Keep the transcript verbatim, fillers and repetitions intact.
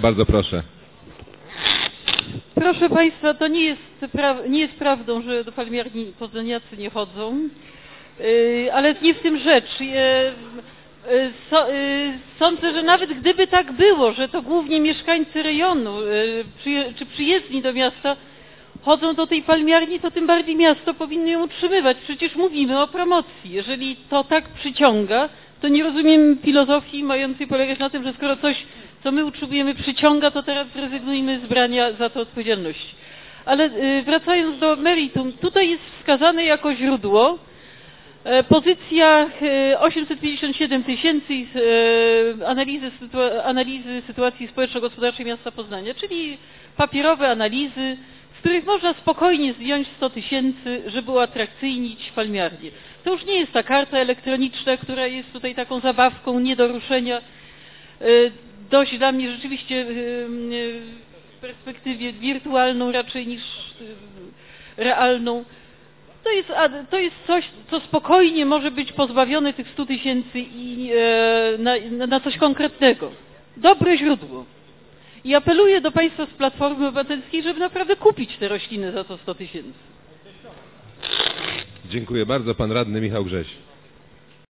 Bardzo proszę. Proszę Państwa, to nie jest, pra nie jest prawdą, że do palmiarni poznaniacy nie chodzą, yy, ale nie w tym rzecz. Yy, yy, so, yy, sądzę, że nawet gdyby tak było, że to głównie mieszkańcy rejonu yy, przyje czy przyjezdni do miasta chodzą do tej palmiarni, to tym bardziej miasto powinno ją utrzymywać. Przecież mówimy o promocji. Jeżeli to tak przyciąga, to nie rozumiem filozofii mającej polegać na tym, że skoro coś, co my utrzymujemy, przyciąga, to teraz zrezygnujmy z brania za to odpowiedzialności. Ale wracając do meritum, tutaj jest wskazane jako źródło pozycja osiemset pięćdziesiąt siedem tysięcy analizy, sytua analizy sytuacji społeczno-gospodarczej miasta Poznania, czyli papierowe analizy, z których można spokojnie zdjąć sto tysięcy, żeby uatrakcyjnić palmiarnię. To już nie jest ta karta elektroniczna, która jest tutaj taką zabawką nie do ruszenia. Dość dla mnie rzeczywiście w perspektywie wirtualną raczej niż realną. To jest, to jest coś, co spokojnie może być pozbawione tych stu tysięcy i na, na coś konkretnego. Dobre źródło. I apeluję do Państwa z Platformy Obywatelskiej, żeby naprawdę kupić te rośliny za to sto tysięcy. Dziękuję bardzo. Pan radny Michał Grześ.